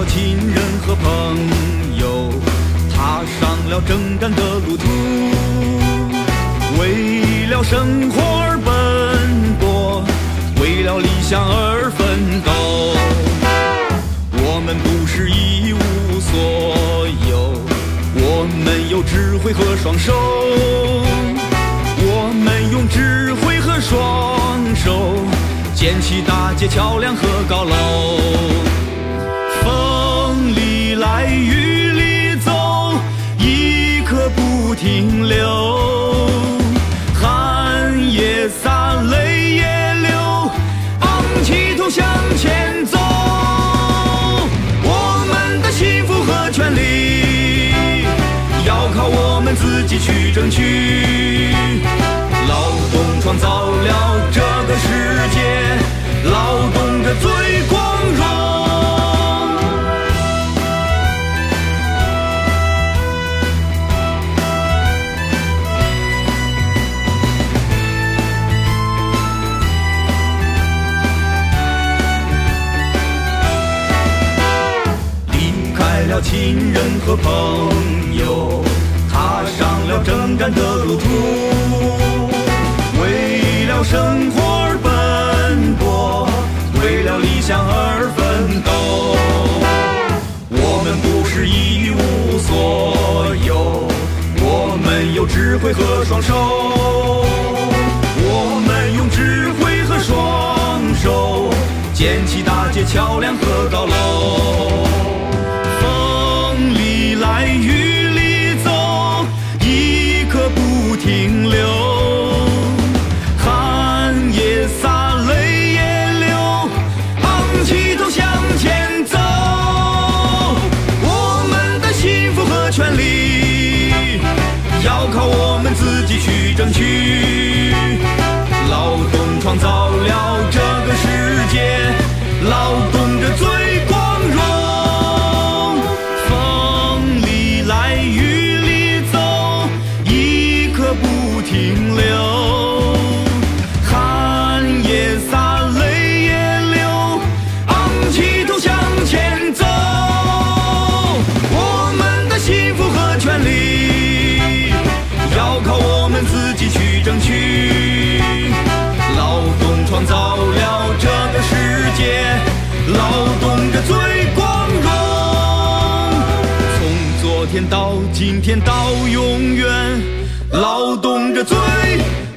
亲人和朋友，踏上了征战的路途，为了生活而奔波，为了理想而奋斗。我们不是一无所有，我们有智慧和双手，我们用智慧和双手建起大街桥梁和高楼。风里来雨里走，一刻不停留，汗也洒泪也流，昂起头向前走。我们的幸福和权利要靠我们自己去争取，劳动创造了这个世界，劳动者最光荣。离开了亲人和朋友，踏上了征战的路途，为了生活而奔波，为了理想而奋斗。我们不是一无所有，我们有智慧和双手，我们用智慧和双手建起大街桥梁和高楼。风里来雨里走，一刻不停留，汗也洒泪也流，昂起头向前走。我们的幸福和权利要靠我们自己去争取，劳动创造了这个世界，劳动者最光荣。风里来雨里走，一刻不停留，汗也洒泪也流，昂起头向前走。我们的幸福和权利要靠我们自己去争取，劳动创造了这个世界，劳动者最光荣。从昨天到今天到永远，劳动者最